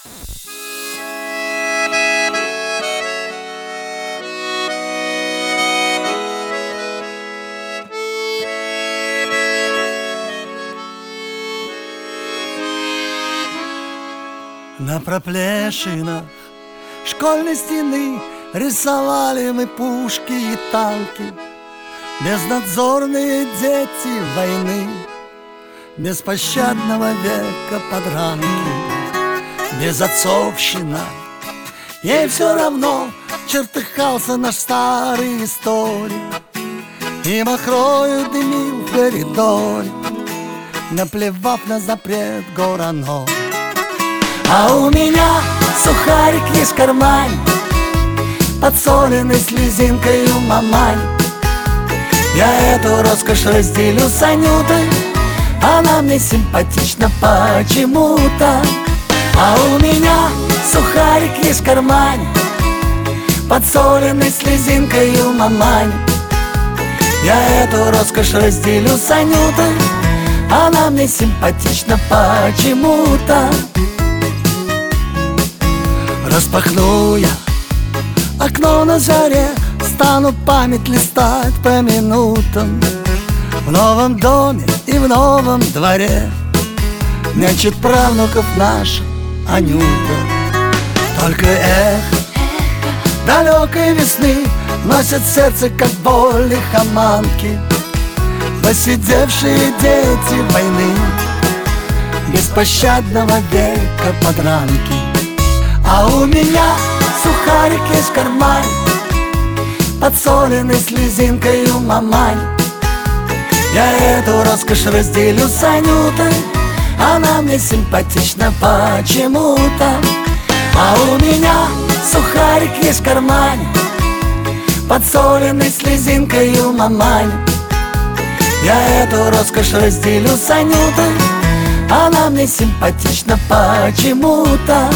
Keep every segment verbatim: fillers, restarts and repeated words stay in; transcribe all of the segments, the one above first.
На проплешинах школьной стены рисовали мы пушки и танки, безнадзорные дети войны, беспощадного века подранки. Безотцовщина, ей все равно, чертыхался наш старый историк, и махрою дымил в коридоре, наплевав на запрет горанов. А у меня сухарик есть в кармане, подсоленный слезинкою мамань. Я эту роскошь разделю с Анютой, она мне симпатична почему-то. А у меня сухарик есть в кармане, подсоленный слезинкою мамань. Я эту роскошь разделю с Анютой, она мне симпатична почему-то. Распахну я окно на заре, стану память листать по минутам. В новом доме и в новом дворе нянчит правнуков наша Анюта. Только эхо далекой весны носят сердце, как боль лихоманки, посидевшие дети войны, беспощадного века подранки. А у меня сухарик есть в кармане, подсоленный слезинкою мамань. Я эту роскошь разделю с Анютой, она мне симпатична почему-то. А у меня сухарик есть в кармане, подсоленный слезинкою мамань. Я эту роскошь разделю с Анютой, она мне симпатична почему-то.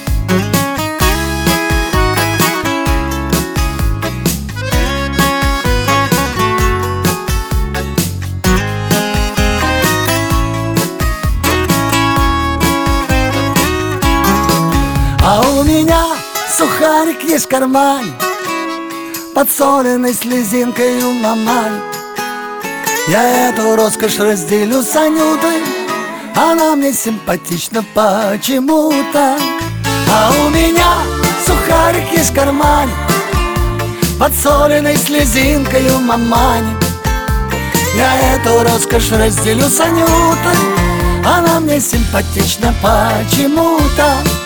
А у меня сухарик есть в кармане, подсоленный слезинкою мамань. Я эту роскошь разделю с Анютой, она мне симпатична почему-то. А у меня сухарик есть в кармане, подсоленный слезинкою мамань. Я эту роскошь разделю с Анютой, она мне симпатична почему-то.